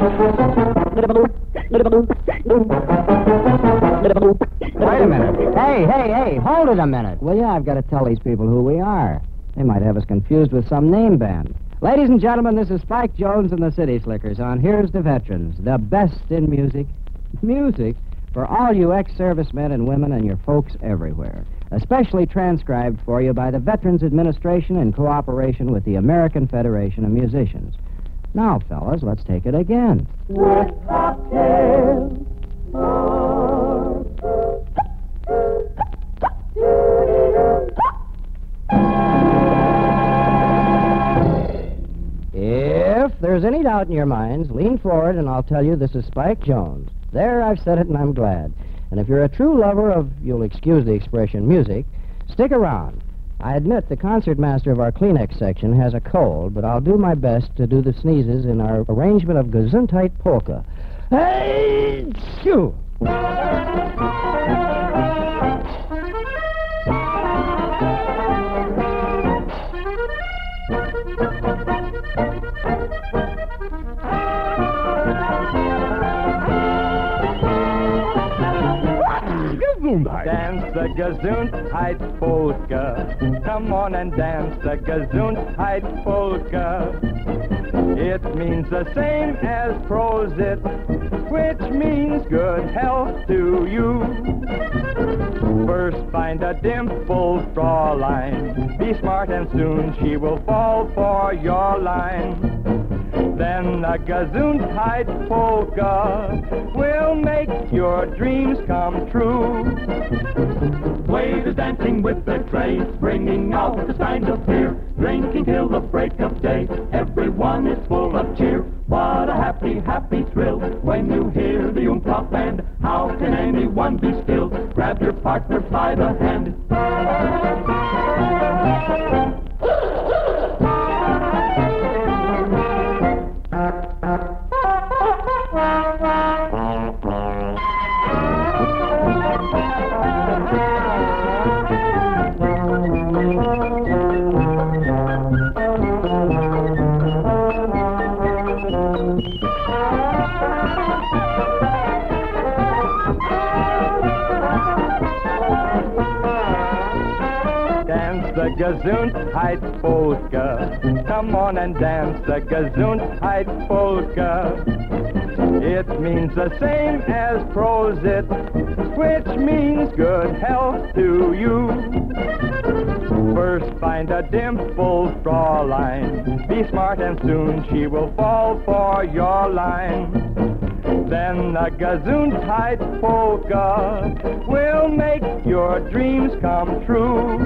Wait a minute. Hey, hold it a minute, will you? I've got to tell these people who we are. They might have us confused with some name band. Ladies and gentlemen, this is Spike Jones and the City Slickers on Here's the Veterans, the best in music. Music for all you ex-servicemen and women and your folks everywhere. Especially transcribed for you by the Veterans Administration in cooperation with the American Federation of Musicians. Now, fellas, let's take it again. With cocktails. If there's any doubt in your minds, lean forward and I'll tell you this is Spike Jones. There, I've said it and I'm glad. And if you're a true lover of, you'll excuse the expression, music, stick around. I admit the concertmaster of our Kleenex section has a cold, but I'll do my best to do the sneezes in our arrangement of Gesundheit Polka. Hey, shoo! Dance the Gesundheit Polka. Come on and dance the Gesundheit Polka. It means the same as Prosit, which means good health to you. First find a dimpled Fraulein. Be smart and soon she will fall for your line. Then a Gesundheit Polka will make your dreams come true. Waiters dancing with their trays, bringing out the signs of beer, drinking till the break of day. Everyone is full of cheer. What a happy, happy thrill when you hear the Umtop band. How can anyone be still? Grab your partner by the hand. The Gesundheit Polka. Come on and dance the Gesundheit Polka. It means the same as Prosit, which means good health to you. First find a dimpled Fraulein. Be smart and soon she will fall for your line. Then a Gesundheit Polka will make your dreams come true.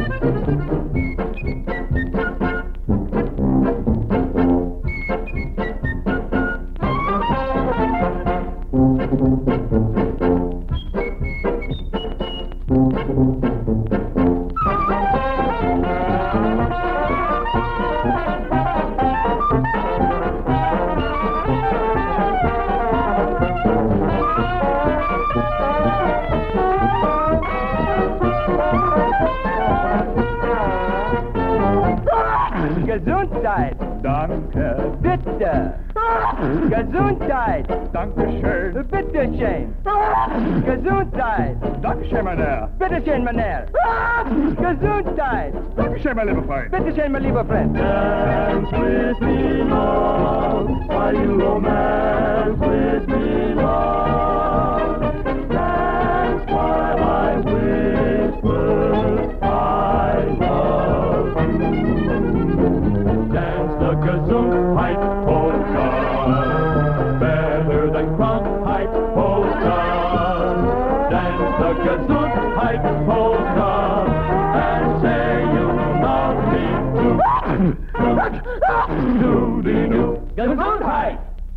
Gesundheit. Danke. Bitte. Gesundheit. Dankeschön. Bitte schön. Gesundheit. Dankeschön, mein Herr. Bitte schön, mein Herr. Gesundheit. Dankeschön, mein lieber Freund. Bitte schön, mein lieber Freund. Dance with me, love, while you romance with me, love. Dance while I whisper, I love you. Dance the Gesundheit Polka, better than Krankheit Polka. Dance the Gesundheit Polka, and say you love me too. Do-de-do. Gesundheit!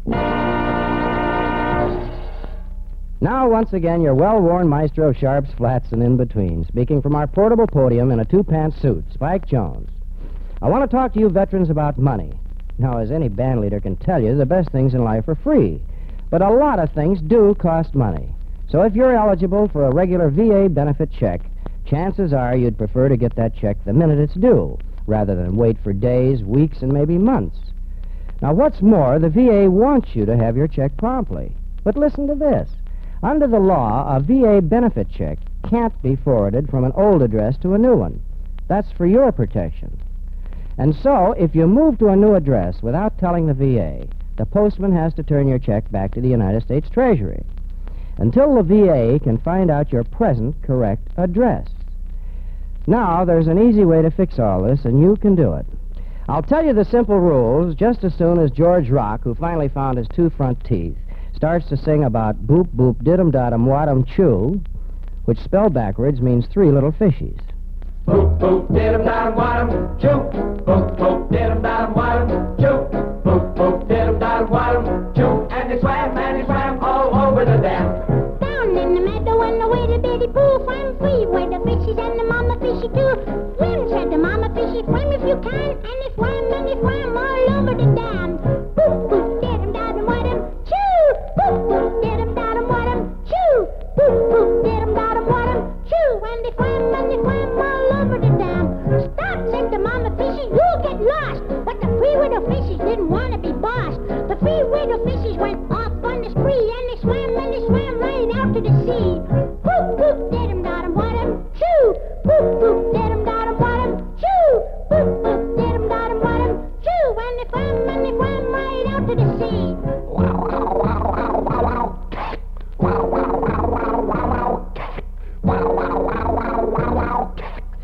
Now, once again, your well-worn maestro of sharps, flats, and in-between, speaking from our portable podium in a two-pants suit, Spike Jones. I want to talk to you veterans about money. Now, as any band leader can tell you, the best things in life are free. But a lot of things do cost money. So if you're eligible for a regular VA benefit check, chances are you'd prefer to get that check the minute it's due, rather than wait for days, weeks, and maybe months. Now, what's more, the VA wants you to have your check promptly. But listen to this. Under the law, a VA benefit check can't be forwarded from an old address to a new one. That's for your protection. And so, if you move to a new address without telling the VA, the postman has to turn your check back to the United States Treasury until the VA can find out your present correct address. Now, there's an easy way to fix all this, and you can do it. I'll tell you the simple rules just as soon as George Rock, who finally found his 2 front teeth, starts to sing about boop, boop, did-em, dot-em, wat-em, chew, which spelled backwards means 3 little fishies. Boop, boop, did-em, dot-em, wat-em, chew. Boop, boop, did-em, dot-em, wat-em, chew. Boop, boop, did-em, dot-em, wat-em, chew. And they swam all over the dam. Down in the meadow and the little bitty pool, swam free where the fishies and the mama fishy too. Swim, said the mama fishy, swim if you can. And they swam all over the dam. Boop, boop, did-em, dot-em, wat-em, chew. Boop, boop, did-em, dot-em, wat-em, chew. Boop, boop, did-em, dot-em, wat-em, chew. And they swam all over the dam. Stop, said the mama fishy, you'll get lost. But the 3 widow fishes didn't want to be bossed. The 3 widow fishes went off on the spree, and they swam right out to the sea. Boop, boop, did-em, dot-em, wat-em, chew. Boop, boop, did-em, dot-em, wat-em, chew. Boop, boop, did-em, dot-em, wat-em, chew. And they swam right out to the sea. Wow, wow, wow, wow, wow, wow. Wow, wow, wow, wow, wow, wow. Wow, wow, wow, wow, wow, wow.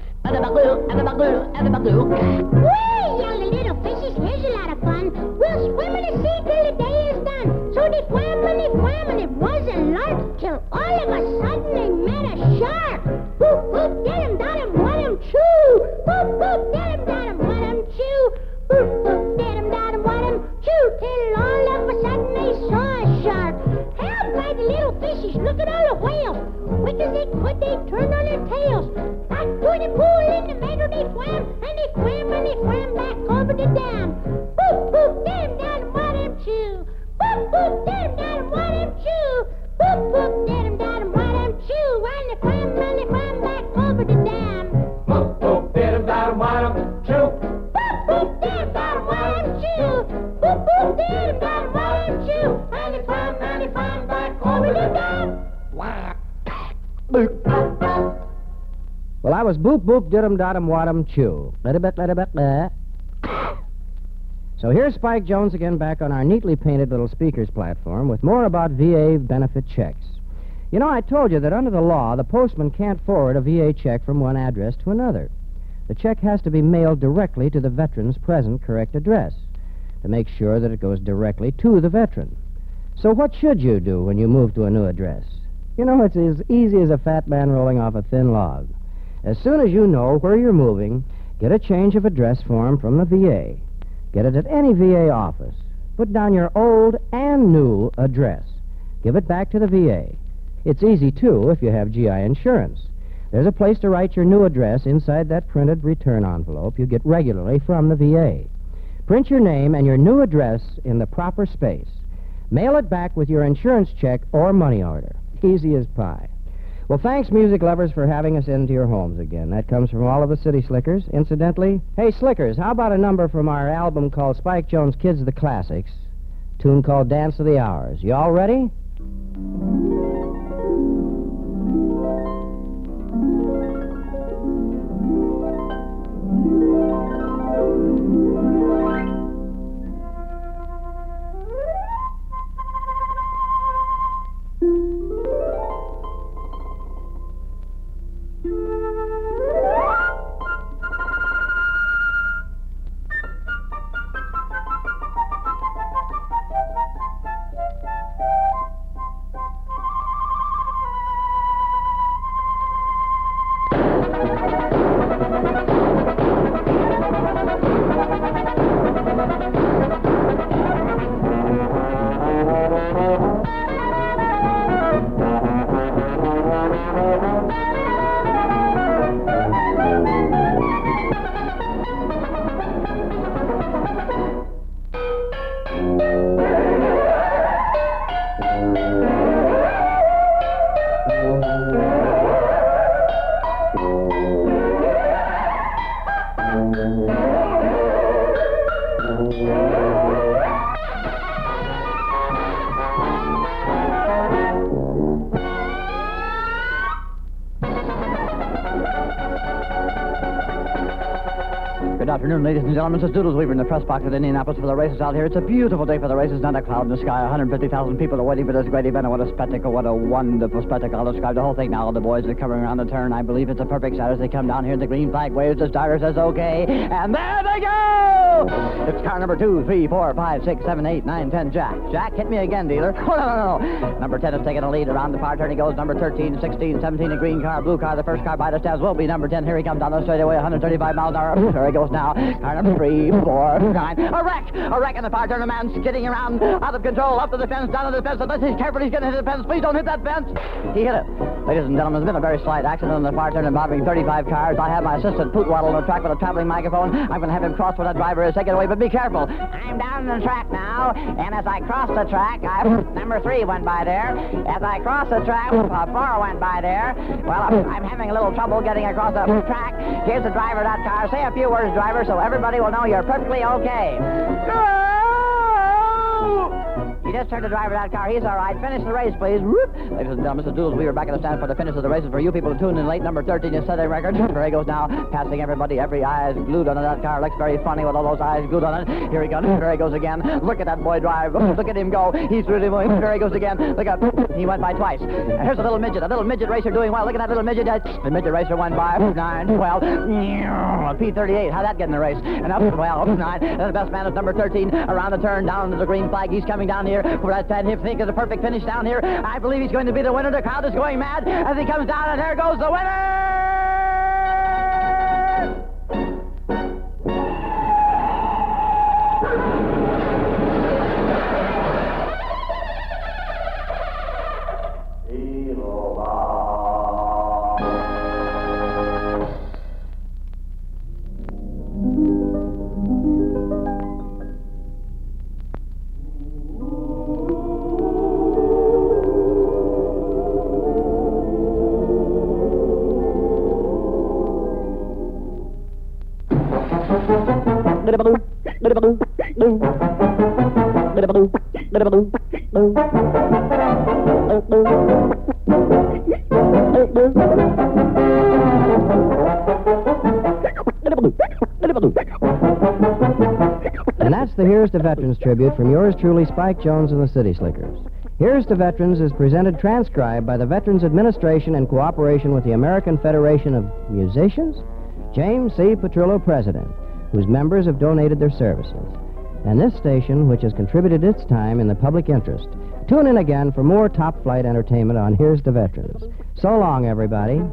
Way, young little fishes, here's a lot of fun. We'll swim in the sea till the day is done. So they swam and it wasn't lark, till all of a sudden they met a shark. Boop, boop, did-em, dot-em, wat-em, chew. Boop, boop, did-em, dot-em, wat-em, chew. Boop, boop, did-em, dot-em, wat-em, chew. Till all of a sudden they saw a shark. Help, cried the little fishes, look at all the whales. Quick as they could, they turned on their tails. Back to the pool in the meadow they swam, and they swam back over the dam. Boop, boop, did-em, dot-em, wat-em, chew. Boop, boop, did-em, dot-em, wat-em, chew. Boop, boop, did-em, dot-em, wat-em, chew. And they swam back over the dam. Boop, boop, did-em, dot-em, wat-em, chew. Boop, boop, did-em, dot-em, wat-em, chew. Boop, boop, did-em, dot-em, wat-em, chew. And they swam back over the dam. Well, I was boop, boop, did-em, dot-em, wat-em, chew. Let-a-bet. So here's Spike Jones again back on our neatly painted little speakers platform with more about VA benefit checks. You know, I told you that under the law, the postman can't forward a VA check from one address to another. The check has to be mailed directly to the veteran's present correct address to make sure that it goes directly to the veteran. So what should you do when you move to a new address? You know, it's as easy as a fat man rolling off a thin log. As soon as you know where you're moving, get a change of address form from the VA. Get it at any VA office. Put down your old and new address. Give it back to the VA. It's easy, too, if you have GI insurance. There's a place to write your new address inside that printed return envelope you get regularly from the VA. Print your name and your new address in the proper space. Mail it back with your insurance check or money order. Easy as pie. Well, thanks, music lovers, for having us into your homes again. That comes from all of the City Slickers. Incidentally, hey, Slickers, how about a number from our album called Spike Jones Kids of the Classics, a tune called Dance of the Hours. You all ready? afternoon, ladies and gentlemen. This is Doodles Weaver in the press box at Indianapolis for the races out here. It's a beautiful day for the races, not a cloud in the sky. 150,000 people are waiting for this great event, and what a spectacle, what a wonderful spectacle. I'll describe the whole thing now. The boys are coming around the turn. I believe it's a perfect shot as they come down here. The green flag waves, the starter says okay, and there they go! It's car number 2, 3, 4, 5, 6, 7, 8, 9, 10, Jack. Jack, hit me again, dealer. Oh, no. Number 10 is taking a lead around the far turn. He goes number 13, 16, 17, the green car, blue car. The first car by the steps will be number 10. Here he comes down the straightaway, 135 miles an hour. There he goes now. Car number 3, 4, 9. A wreck in the far turn. A man skidding around, out of control, up to the fence, down to the fence. Unless he's careful, he's going to hit the fence. Please don't hit that fence. He hit it. Ladies and gentlemen, there's been a very slight accident on the far turn involving 35 cars. I have my assistant Pootwaddle on the track with a traveling microphone. I'm going to have him cross where that driver is. Take it away, but be careful. I'm down the track now, and as I cross the track, number 3 went by there. As I cross the track, 4 went by there. Well, I'm having a little trouble getting across the track. Here's the driver of that car. Say a few words, driver, so everybody will know you're perfectly okay. You just heard the driver of that car. He's all right. Finish the race, please. Whoop. Ladies and gentlemen, Mr. Doodles, we are back at the stand for the finish of the races. For you people tuned in late, number 13 is setting record. There he goes now, passing everybody. Every eye is glued on that car. Looks very funny with all those eyes glued on it. Here he goes. There he goes again. Look at that boy drive. Look at him go. He's really moving. There he goes again. Look at, he went by twice. Here's a little midget racer doing well. Look at that little midget. The midget racer went by 9, 12, P38. How'd that get in the race? And up 12, 9. And the best man is number 13. Around the turn, down to the green flag. He's coming down here for that 10. Think is a perfect finish down here. I believe he's going to be the winner. The crowd is going mad as he comes down, and there goes the winner! And that's the Here's to Veterans tribute from yours truly, Spike Jones and the City Slickers. Here's to Veterans is presented transcribed by the Veterans Administration in cooperation with the American Federation of Musicians, James C. Petrillo, President, whose members have donated their services, and this station, which has contributed its time in the public interest. Tune in again for more top-flight entertainment on Here's to Veterans. So long, everybody.